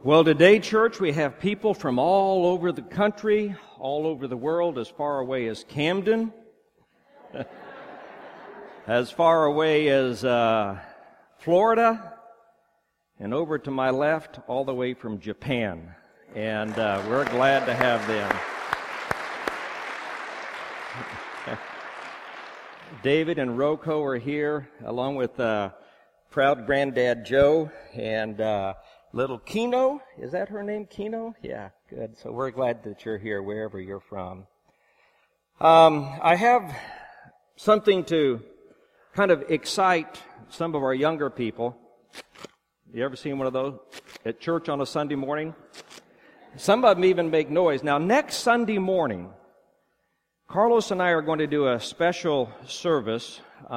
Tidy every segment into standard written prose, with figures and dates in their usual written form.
Well, today, church, we have people from all over the country, all over the world, as far away as Camden, as far away as Florida, and over to my left, all the way from Japan. And we're glad to have them. David and Rocco are here, along with proud granddad Joe and little Kino. Is that her name, Kino? Yeah, good. So we're glad that you're here, wherever you're from. I have something to kind of excite some of our younger people. You ever seen one of those at church on a Sunday morning? Some of them even make noise. Now, next Sunday morning, Carlos and I are going to do a special service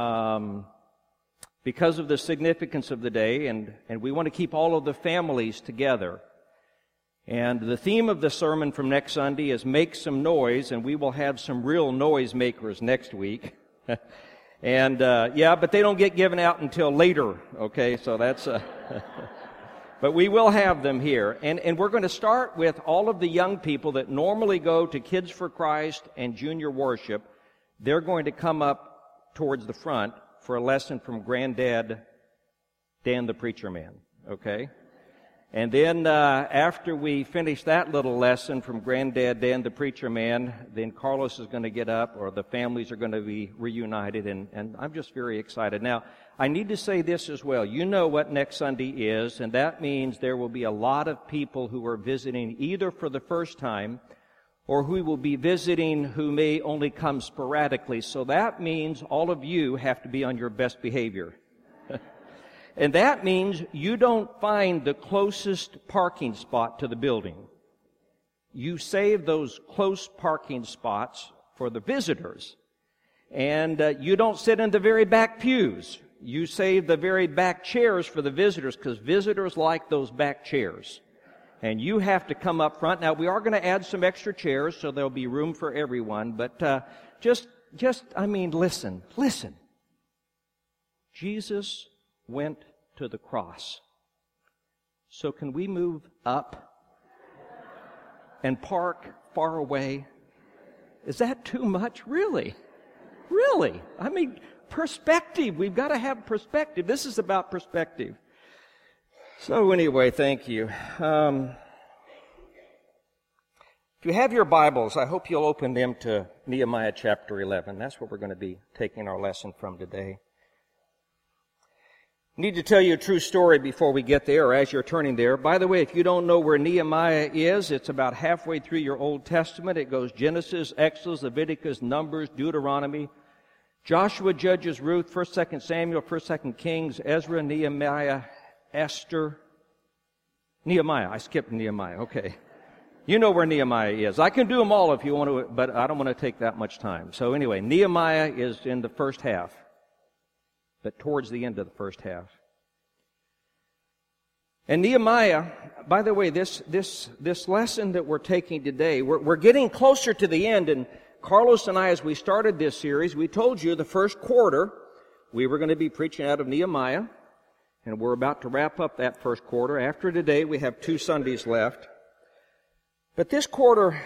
because of the significance of the day, and we want to keep all of the families together. And the theme of the sermon from next Sunday is Make Some Noise, and we will have some real noise makers next week. And, but they don't get given out until later, okay? So that's... But we will have them here. And we're going to start with all of the young people that normally go to Kids for Christ and junior worship. They're going to come up towards the front for a lesson from Granddad Dan the Preacher Man, okay? And then after we finish that little lesson from Granddad Dan the Preacher Man, then Carlos is going to get up, or the families are going to be reunited, and I'm just very excited. Now, I need to say this as well. You know what next Sunday is, and that means there will be a lot of people who are visiting either for the first time or who will be visiting who may only come sporadically. So that means all of you have to be on your best behavior. And that means you don't find the closest parking spot to the building. You save those close parking spots for the visitors. And you don't sit in the very back pews. You save the very back chairs for the visitors, because visitors like those back chairs. And you have to come up front. Now, we are going to add some extra chairs, so there'll be room for everyone. But listen. Jesus went to the cross. So can we move up and park far away? Is that too much? Really? I mean, perspective. We've got to have perspective. This is about perspective. So anyway, thank you. If you have your Bibles, I hope you'll open them to Nehemiah chapter 11. That's where we're going to be taking our lesson from today. I need to tell you a true story before we get there, or as you're turning there. By the way, if you don't know where Nehemiah is, it's about halfway through your Old Testament. It goes Genesis, Exodus, Leviticus, Numbers, Deuteronomy, Joshua, Judges, Ruth, 1st, 2nd Samuel, 1st, 2nd Kings, Ezra, Nehemiah, Esther, Nehemiah. I skipped Nehemiah. Okay. You know where Nehemiah is. I can do them all if you want to, but I don't want to take that much time. So anyway, Nehemiah is in the first half, but towards the end of the first half. And Nehemiah, by the way, this lesson that we're taking today, we're getting closer to the end, and Carlos and I, as we started this series, we told you the first quarter we were going to be preaching out of Nehemiah, and we're about to wrap up that first quarter. After today, we have 2 Sundays left. But this quarter,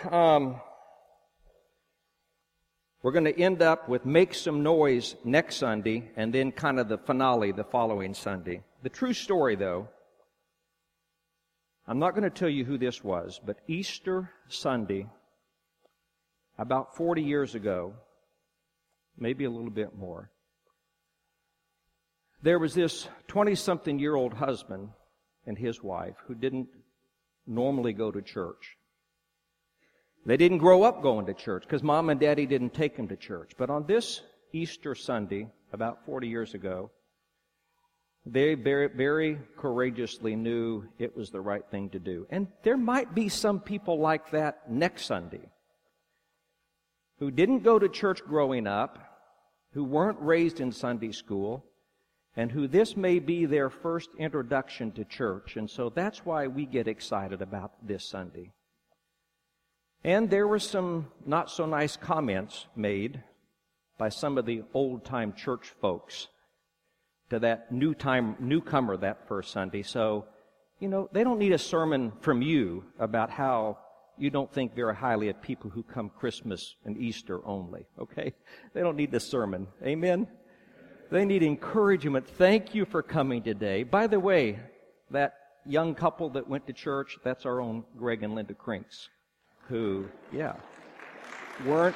we're going to end up with Make Some Noise next Sunday, and then kind of the finale the following Sunday. The true story, though, I'm not going to tell you who this was, but Easter Sunday, about 40 years ago, maybe a little bit more, there was this 20-something-year-old husband and his wife who didn't normally go to church. They didn't grow up going to church because Mom and Daddy didn't take them to church. But on this Easter Sunday, about 40 years ago, they very, very courageously knew it was the right thing to do. And there might be some people like that next Sunday who didn't go to church growing up, who weren't raised in Sunday school, and who this may be their first introduction to church. And so that's why we get excited about this Sunday. And there were some not so nice comments made by some of the old-time church folks to that newcomer that first Sunday. So they don't need a sermon from you about how you don't think very highly of people who come Christmas and Easter only, okay? They don't need this sermon. Amen? They need encouragement. Thank you for coming today. By the way, that young couple that went to church, that's our own Greg and Linda Crinks, who, weren't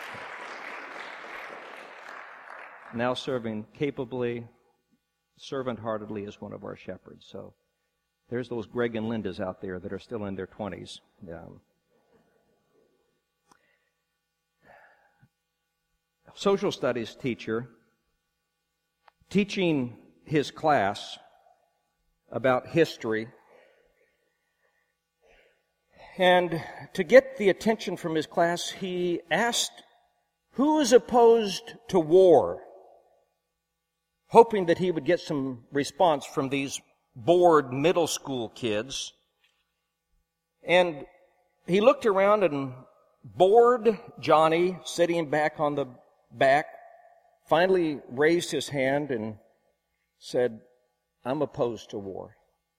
now serving capably, servant-heartedly as one of our shepherds. So there's those Greg and Lindas out there that are still in their 20s. Social studies teacher teaching his class about history, and to get the attention from his class, he asked, "Who is opposed to war?" hoping that he would get some response from these bored middle school kids. And he looked around, and bored Johnny, sitting back on the back, finally raised his hand and said, "I'm opposed to war."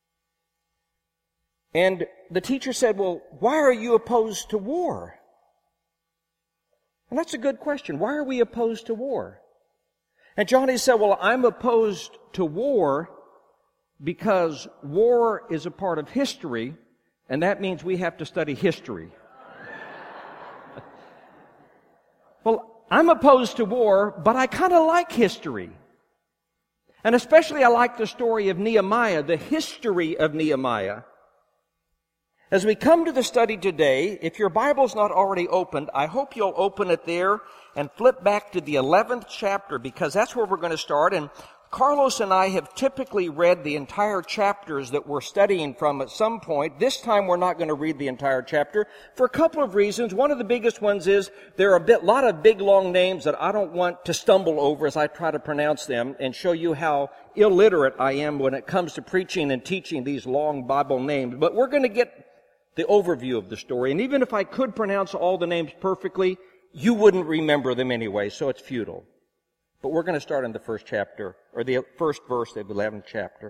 And the teacher said, "Well, why are you opposed to war?" And that's a good question. Why are we opposed to war? And Johnny said, "Well, I'm opposed to war because war is a part of history, and that means we have to study history." Well, I'm opposed to war, but I kind of like history. And especially I like the story of Nehemiah, the history of Nehemiah. As we come to the study today, if your Bible's not already opened, I hope you'll open it there and flip back to the 11th chapter, because that's where we're going to start. And Carlos and I have typically read the entire chapters that we're studying from at some point. This time we're not going to read the entire chapter for a couple of reasons. One of the biggest ones is there are a lot of big, long names that I don't want to stumble over as I try to pronounce them and show you how illiterate I am when it comes to preaching and teaching these long Bible names. But we're going to get the overview of the story. And even if I could pronounce all the names perfectly, you wouldn't remember them anyway, so it's futile. But we're going to start in the first chapter, or the first verse of the 11th chapter.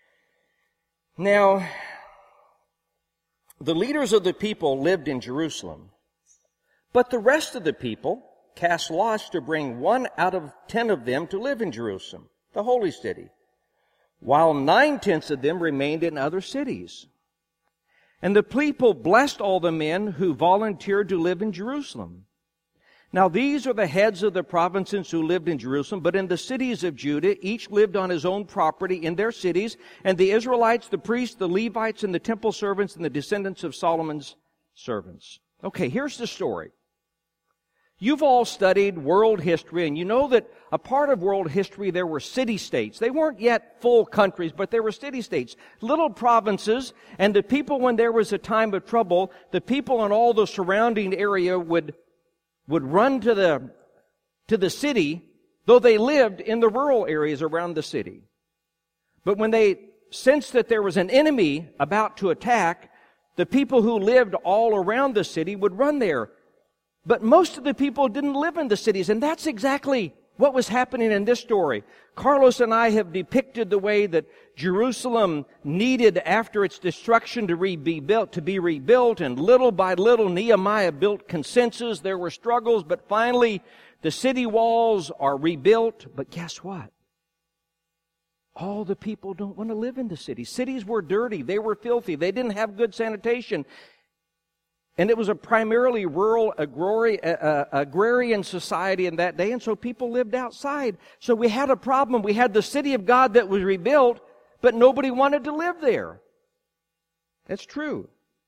Now, the leaders of the people lived in Jerusalem, but the rest of the people cast lots to bring 1 out of 10 of them to live in Jerusalem, the holy city, while 9/10 of them remained in other cities. And the people blessed all the men who volunteered to live in Jerusalem. Now these are the heads of the provinces who lived in Jerusalem, but in the cities of Judah, each lived on his own property in their cities, and the Israelites, the priests, the Levites, and the temple servants, and the descendants of Solomon's servants. Okay, here's the story. You've all studied world history, and you know that a part of world history there were city-states. They weren't yet full countries, but there were city-states, little provinces, and the people, when there was a time of trouble, the people in all the surrounding area would run to the city, though they lived in the rural areas around the city. But when they sensed that there was an enemy about to attack, the people who lived all around the city would run there. But most of the people didn't live in the cities, and that's exactly what was happening in this story. Carlos and I have depicted the way that Jerusalem needed, after its destruction, to be rebuilt, and little by little Nehemiah built consensus. There were struggles, but finally the city walls are rebuilt. But guess what? All the people don't want to live in the cities. Cities were dirty. They were filthy. They didn't have good sanitation. And it was a primarily rural agrarian society in that day, and so people lived outside. So we had a problem. We had the city of God that was rebuilt, but nobody wanted to live there. That's true.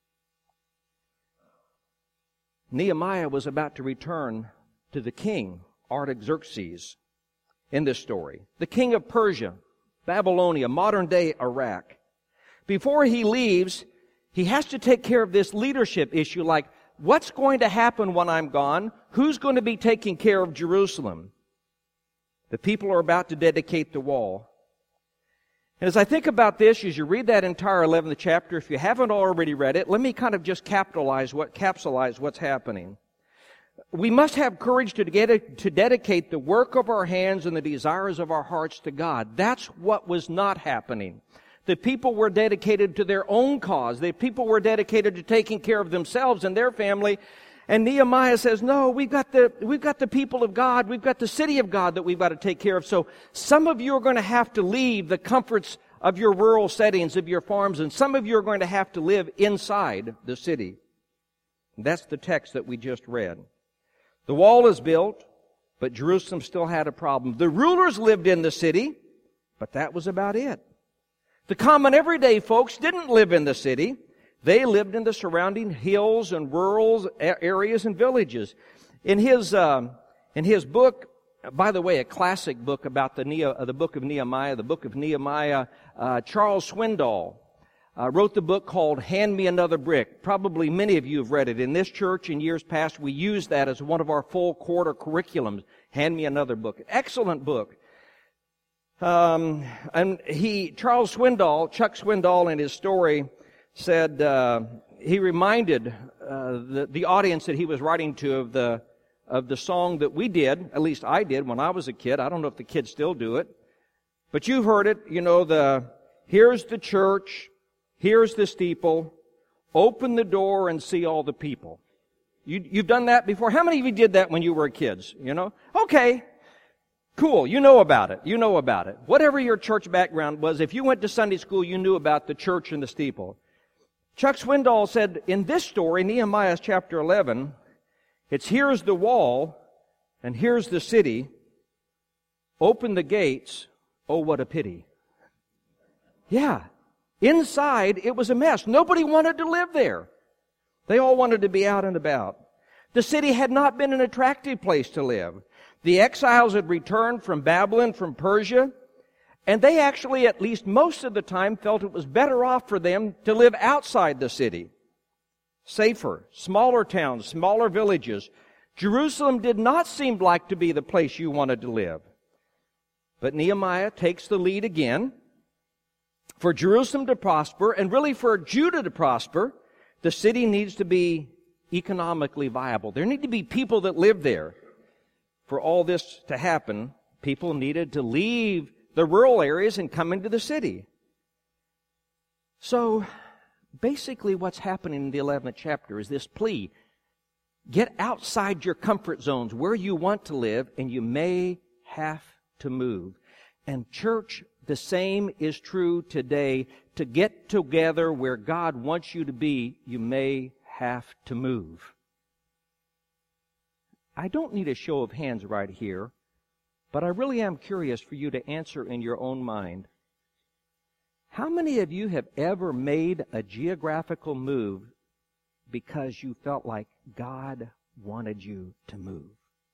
Nehemiah was about to return to the king, Artaxerxes, in this story. The king of Persia, Babylonia, modern-day Iraq. Before he leaves, he has to take care of this leadership issue, like, what's going to happen when I'm gone? Who's going to be taking care of Jerusalem? The people are about to dedicate the wall. And as I think about this, as you read that entire 11th chapter, if you haven't already read it, let me kind of just capsulize what's happening. We must have courage to dedicate the work of our hands and the desires of our hearts to God. That's what was not happening. The people were dedicated to their own cause. The people were dedicated to taking care of themselves and their family. And Nehemiah says, no, we've got the people of God. We've got the city of God that we've got to take care of. So some of you are going to have to leave the comforts of your rural settings, of your farms, and some of you are going to have to live inside the city. That's the text that we just read. The wall is built, but Jerusalem still had a problem. The rulers lived in the city, but that was about it. The common everyday folks didn't live in the city. They lived in the surrounding hills and rural areas and villages. In his book, by the way, a classic book about the book of Nehemiah, Charles Swindoll wrote the book called Hand Me Another Brick. Probably many of you have read it. In this church in years past, we used that as one of our full quarter curriculums. Hand Me Another Book. Excellent book. And Chuck Swindoll in his story said, he reminded the audience that he was writing to of the song that we did, at least I did when I was a kid. I don't know if the kids still do it. But you've heard it, here's the church, here's the steeple, open the door and see all the people. You've done that before? How many of you did that when you were kids? Okay. Cool. You know about it. Whatever your church background was, if you went to Sunday school, you knew about the church and the steeple. Chuck Swindoll said, in this story, Nehemiah chapter 11, it's here's the wall, and here's the city. Open the gates. Oh, what a pity. Yeah. Inside, it was a mess. Nobody wanted to live there. They all wanted to be out and about. The city had not been an attractive place to live. The exiles had returned from Babylon, from Persia, and they actually, at least most of the time, felt it was better off for them to live outside the city. Safer, smaller towns, smaller villages. Jerusalem did not seem like to be the place you wanted to live. But Nehemiah takes the lead again. For Jerusalem to prosper, and really for Judah to prosper, the city needs to be economically viable. There need to be people that live there. For all this to happen, people needed to leave the rural areas and come into the city. So, basically what's happening in the 11th chapter is this plea. Get outside your comfort zones where you want to live, and you may have to move. And church, the same is true today. To get together where God wants you to be, you may have to move. I don't need a show of hands right here, but I really am curious for you to answer in your own mind. How many of you have ever made a geographical move because you felt like God wanted you to move?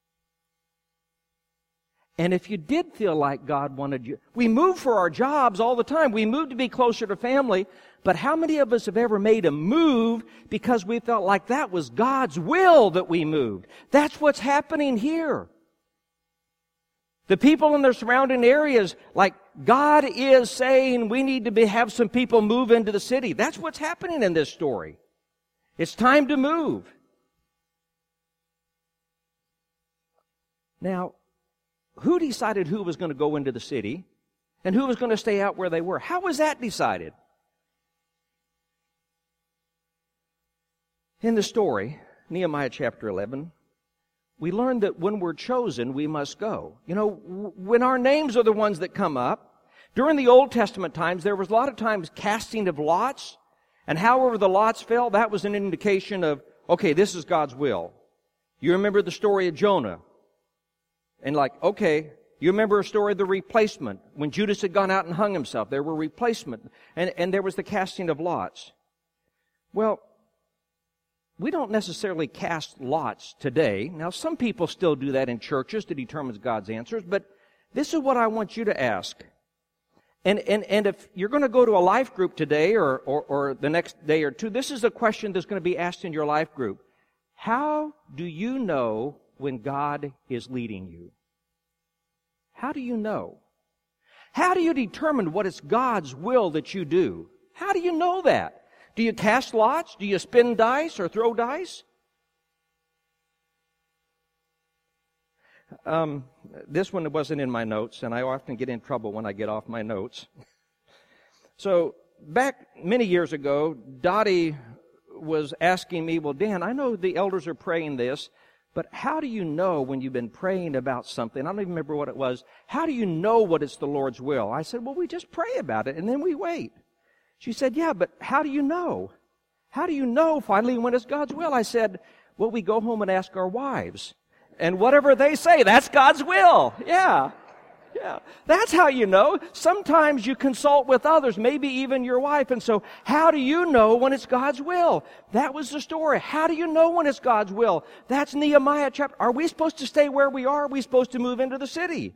And if you did feel like God wanted you, we move for our jobs all the time. We move to be closer to family. But how many of us have ever made a move because we felt like that was God's will that we moved? That's what's happening here. The people in the surrounding areas, like God is saying we need to have some people move into the city. That's what's happening in this story. It's time to move. Now, who decided who was going to go into the city and who was going to stay out where they were? How was that decided? In the story, Nehemiah chapter 11, we learn that when we're chosen, we must go. When our names are the ones that come up, during the Old Testament times, there was a lot of times casting of lots, and however the lots fell, that was an indication of, okay, this is God's will. You remember the story of Jonah. And you remember a story of the replacement. When Judas had gone out and hung himself, there were replacement. And there was the casting of lots. Well, we don't necessarily cast lots today. Now, some people still do that in churches to determine God's answers, but this is what I want you to ask. And if you're going to go to a life group today or the next day or two, this is a question that's going to be asked in your life group. How do you know when God is leading you? How do you know? How do you determine what is God's will that you do? How do you know that? Do you cast lots? Do you spin dice or throw dice? This one wasn't in my notes, and I often get in trouble when I get off my notes. So back many years ago, Dottie was asking me, well, Dan, I know the elders are praying this, but how do you know when you've been praying about something? I don't even remember what it was. How do you know what it's the Lord's will? I said, well, we just pray about it, and then we wait. She said, yeah, but how do you know? How do you know finally when it's God's will? I said, well, we go home and ask our wives. And whatever they say, that's God's will. Yeah. That's how you know. Sometimes you consult with others, maybe even your wife. And so, how do you know when it's God's will? That was the story. How do you know when it's God's will? That's Nehemiah chapter. Are we supposed to stay where we are? Are we supposed to move into the city?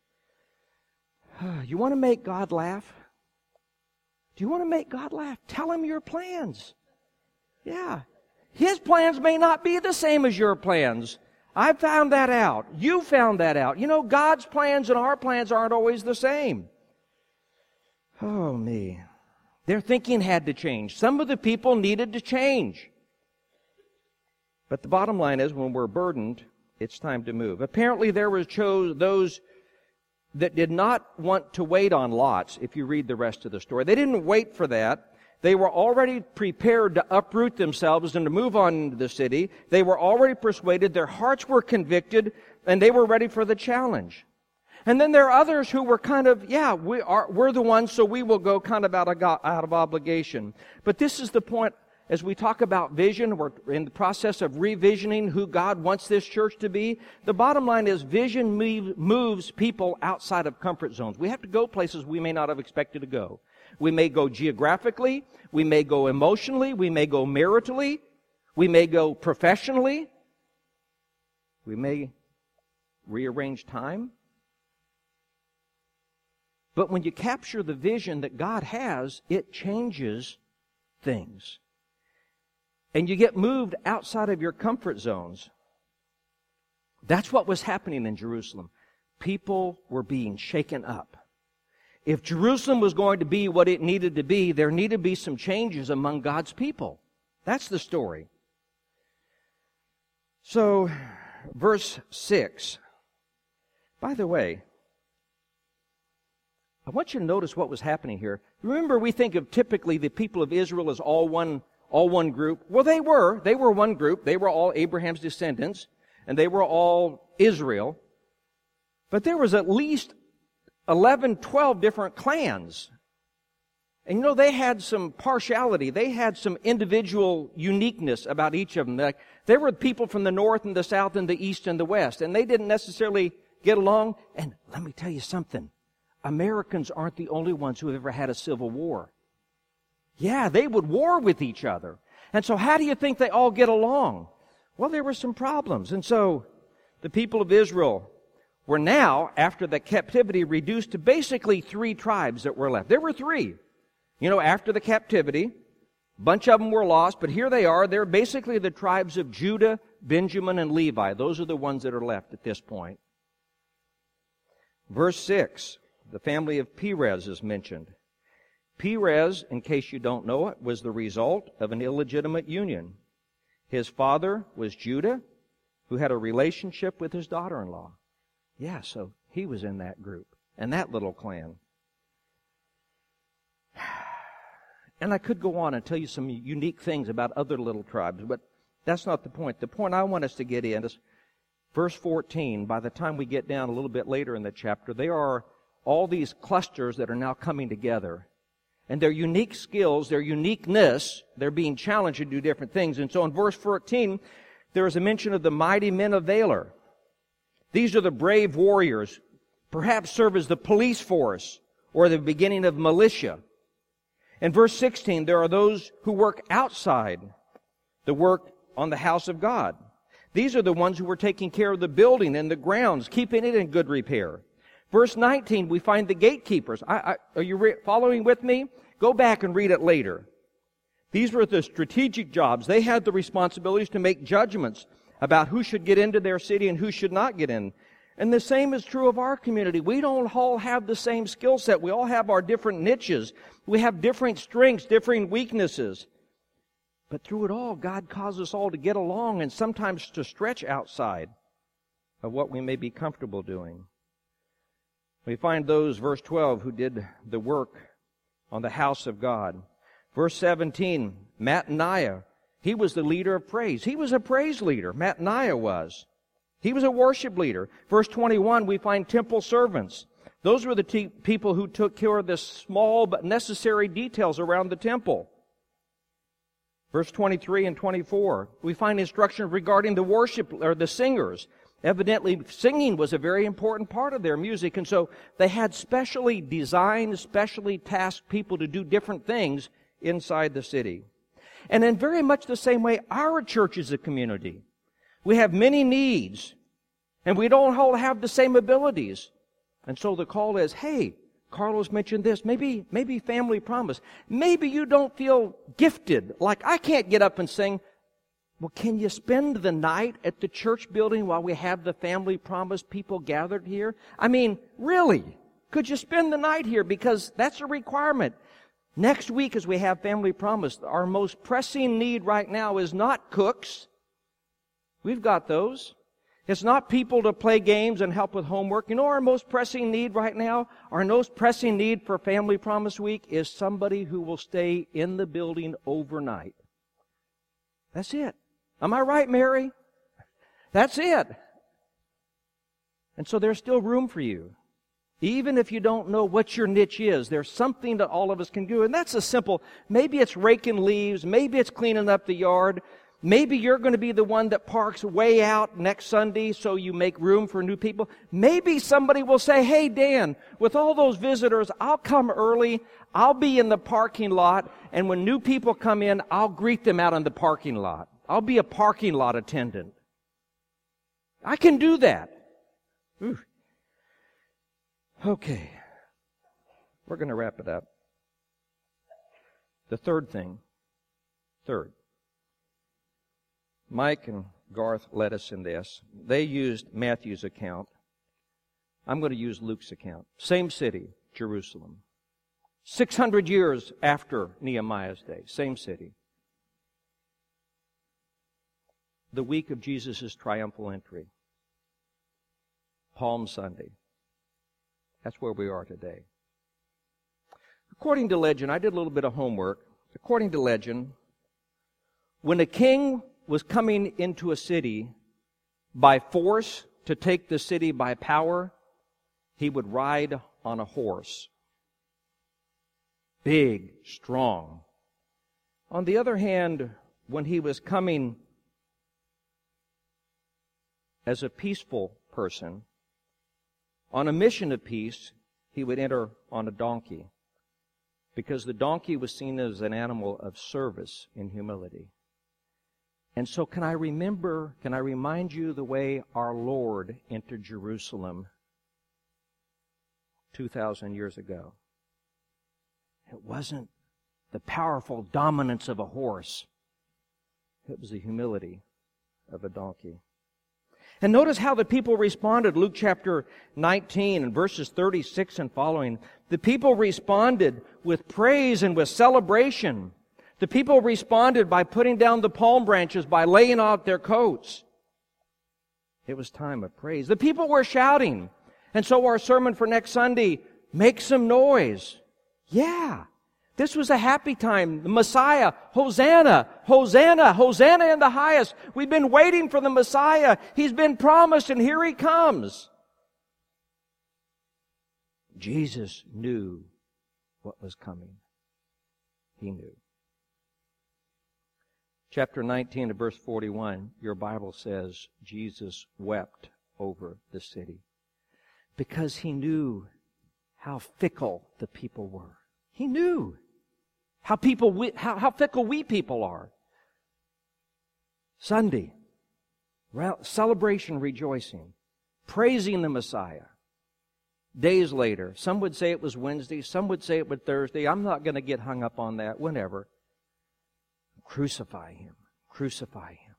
You want to make God laugh? Do you want to make God laugh? Tell Him your plans. Yeah. His plans may not be the same as your plans. I found that out. You found that out. You know, God's plans and our plans aren't always the same. Oh, me. Their thinking had to change. Some of the people needed to change. But the bottom line is, when we're burdened, it's time to move. Apparently, there were those that did not want to wait on lots, if you read the rest of the story. They didn't wait for that. They were already prepared to uproot themselves and to move on into the city. They were already persuaded. Their hearts were convicted, and they were ready for the challenge. And then there are others who were kind of, we're the ones, so we will go kind of out of obligation. But this is the point. As we talk about vision, we're in the process of revisioning who God wants this church to be. The bottom line is vision moves people outside of comfort zones. We have to go places we may not have expected to go. We may go geographically, we may go emotionally, we may go maritally, we may go professionally, we may rearrange time. But when you capture the vision that God has, it changes things. And you get moved outside of your comfort zones. That's what was happening in Jerusalem. People were being shaken up. If Jerusalem was going to be what it needed to be, there needed to be some changes among God's people. That's the story. So, verse 6. By the way, I want you to notice what was happening here. Remember, we think of typically the people of Israel as all one group. Well, they were one group. They were all Abraham's descendants, and they were all Israel. But there was at least 11, 12 different clans. And you know, they had some partiality. They had some individual uniqueness about each of them. Like, there were people from the north and the south and the east and the west, and they didn't necessarily get along. And let me tell you something. Americans aren't the only ones who have ever had a civil war. Yeah, they would war with each other. And so how do you think they all get along? Well, there were some problems. And so the people of Israel were now, after the captivity, reduced to basically 3 tribes that were left. There were 3. You know, after the captivity, a bunch of them were lost, but here they are. They're basically the tribes of Judah, Benjamin, and Levi. Those are the ones that are left at this point. Verse 6, the family of Perez is mentioned. Perez, in case you don't know it, was the result of an illegitimate union. His father was Judah, who had a relationship with his daughter-in-law. Yeah, so he was in that group, and that little clan. And I could go on and tell you some unique things about other little tribes, but that's not the point. The point I want us to get in is verse 14. By the time we get down a little bit later in the chapter, there are all these clusters that are now coming together. And their unique skills, their uniqueness, they're being challenged to do different things. And so in verse 14, there is a mention of the mighty men of Valor. These are the brave warriors, perhaps serve as the police force or the beginning of militia. In verse 16, there are those who work outside the work on the house of God. These are the ones who were taking care of the building and the grounds, keeping it in good repair. Verse 19, we find the gatekeepers. Are you following with me? Go back and read it later. These were the strategic jobs. They had the responsibilities to make judgments about who should get into their city and who should not get in. And the same is true of our community. We don't all have the same skill set. We all have our different niches. We have different strengths, different weaknesses. But through it all, God calls us all to get along and sometimes to stretch outside of what we may be comfortable doing. We find those, verse 12, who did the work on the house of God. Verse 17, Mattaniah, he was the leader of praise. He was a praise leader. Mattaniah was. He was a worship leader. Verse 21, we find temple servants. Those were the people who took care of the small but necessary details around the temple. Verse 23 and 24, we find instruction regarding the worship, or the singers. Evidently, singing was a very important part of their music, and so they had specially designed, specially tasked people to do different things inside the city. And in very much the same way, our church is a community. We have many needs, and we don't all have the same abilities. And so the call is, hey, Carlos mentioned this, maybe Family Promise. Maybe you don't feel gifted, like I can't get up and sing. Well, can you spend the night at the church building while we have the Family Promise people gathered here? I mean, really, could you spend the night here? Because that's a requirement. Next week, as we have Family Promise, our most pressing need right now is not cooks. We've got those. It's not people to play games and help with homework. You know, our most pressing need right now, our most pressing need for Family Promise Week is somebody who will stay in the building overnight. That's it. Am I right, Mary? That's it. And so there's still room for you. Even if you don't know what your niche is, there's something that all of us can do. And that's a simple, maybe it's raking leaves, maybe it's cleaning up the yard, maybe you're going to be the one that parks way out next Sunday so you make room for new people. Maybe somebody will say, hey, Dan, with all those visitors, I'll come early, I'll be in the parking lot, and when new people come in, I'll greet them out in the parking lot. I'll be a parking lot attendant. I can do that. Ooh. Okay. We're going to wrap it up. The third. Mike and Garth led us in this. They used Matthew's account. I'm going to use Luke's account. Same city, Jerusalem. 600 years after Nehemiah's day. Same city. The week of Jesus' triumphal entry. Palm Sunday. That's where we are today. According to legend, I did a little bit of homework. According to legend, when a king was coming into a city by force to take the city by power, he would ride on a horse. Big, strong. On the other hand, when he was coming as a peaceful person, on a mission of peace, he would enter on a donkey, because the donkey was seen as an animal of service in humility. And so can I remind you the way our Lord entered Jerusalem 2,000 years ago? It wasn't the powerful dominance of a horse. It was the humility of a donkey. And notice how the people responded. Luke chapter 19 and verses 36 and following. The people responded with praise and with celebration. The people responded by putting down the palm branches, by laying out their coats. It was time of praise. The people were shouting. And so our sermon for next Sunday, make some noise. Yeah. This was a happy time. The Messiah, Hosanna, Hosanna, Hosanna in the highest. We've been waiting for the Messiah. He's been promised, and here He comes. Jesus knew what was coming. He knew. Chapter 19 and verse 41, your Bible says, Jesus wept over the city because He knew how fickle the people were. He knew how fickle we people are. Sunday, celebration, rejoicing, praising the Messiah. Days later, some would say it was Wednesday, some would say it was Thursday. I'm not going to get hung up on that, whenever. Crucify Him. Crucify Him.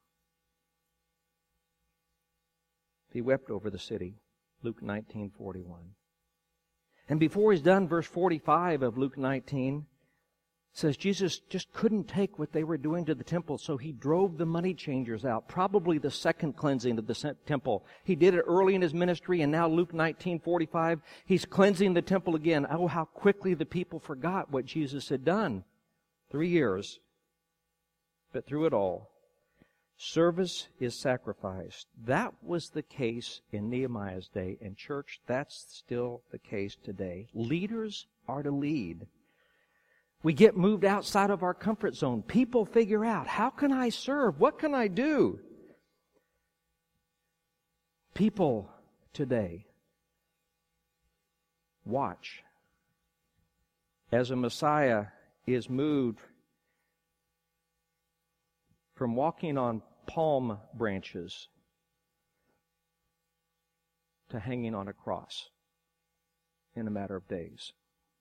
He wept over the city. Luke 19:41. And before He's done, verse 45 of Luke 19, says Jesus just couldn't take what they were doing to the temple, so he drove the money changers out, probably the second cleansing of the temple. He did it early in his ministry, and now Luke 19:45, he's cleansing the temple again. Oh, how quickly the people forgot what Jesus had done. 3 years. But through it all, service is sacrificed. That was the case in Nehemiah's day. And church, that's still the case today. Leaders are to lead. We get moved outside of our comfort zone. People figure out, how can I serve? What can I do? People today watch as a Messiah is moved from walking on palm branches to hanging on a cross in a matter of days.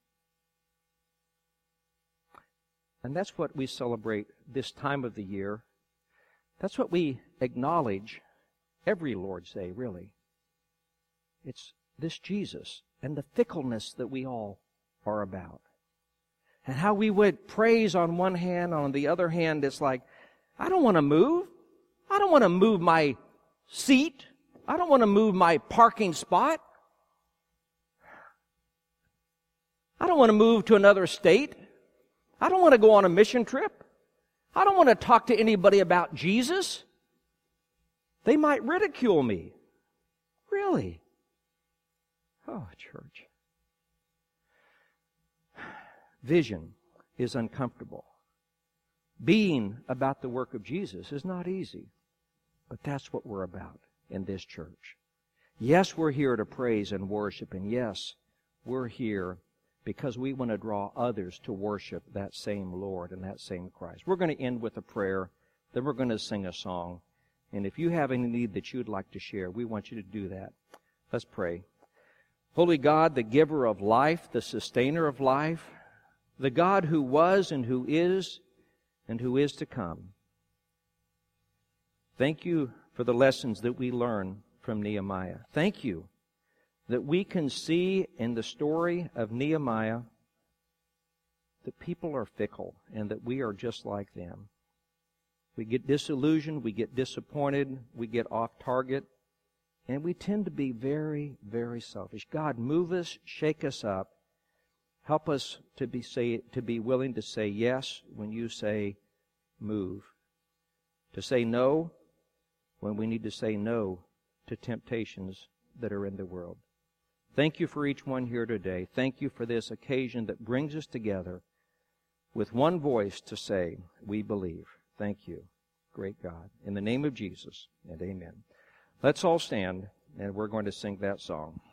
And that's what we celebrate this time of the year. That's what we acknowledge every Lord's Day, really. It's this Jesus and the fickleness that we all are about. And how we would praise on one hand, on the other hand, it's like, I don't want to move. I don't want to move my seat. I don't want to move my parking spot. I don't want to move to another state. I don't want to go on a mission trip. I don't want to talk to anybody about Jesus. They might ridicule me. Really? Oh, church. Vision is uncomfortable. Being about the work of Jesus is not easy. But that's what we're about in this church. Yes, we're here to praise and worship. And yes, we're here because we want to draw others to worship that same Lord and that same Christ. We're going to end with a prayer. Then we're going to sing a song. And if you have any need that you'd like to share, we want you to do that. Let's pray. Holy God, the giver of life, the sustainer of life, the God who was and who is to come. Thank you for the lessons that we learn from Nehemiah. Thank you that we can see in the story of Nehemiah that people are fickle and that we are just like them. We get disillusioned, we get disappointed, we get off target, and we tend to be very, very selfish. God, move us, shake us up. Help us to be willing to say yes when you say move. To say no when we need to say no to temptations that are in the world. Thank you for each one here today. Thank you for this occasion that brings us together with one voice to say, we believe. Thank you, great God. In the name of Jesus, and amen. Let's all stand, and we're going to sing that song.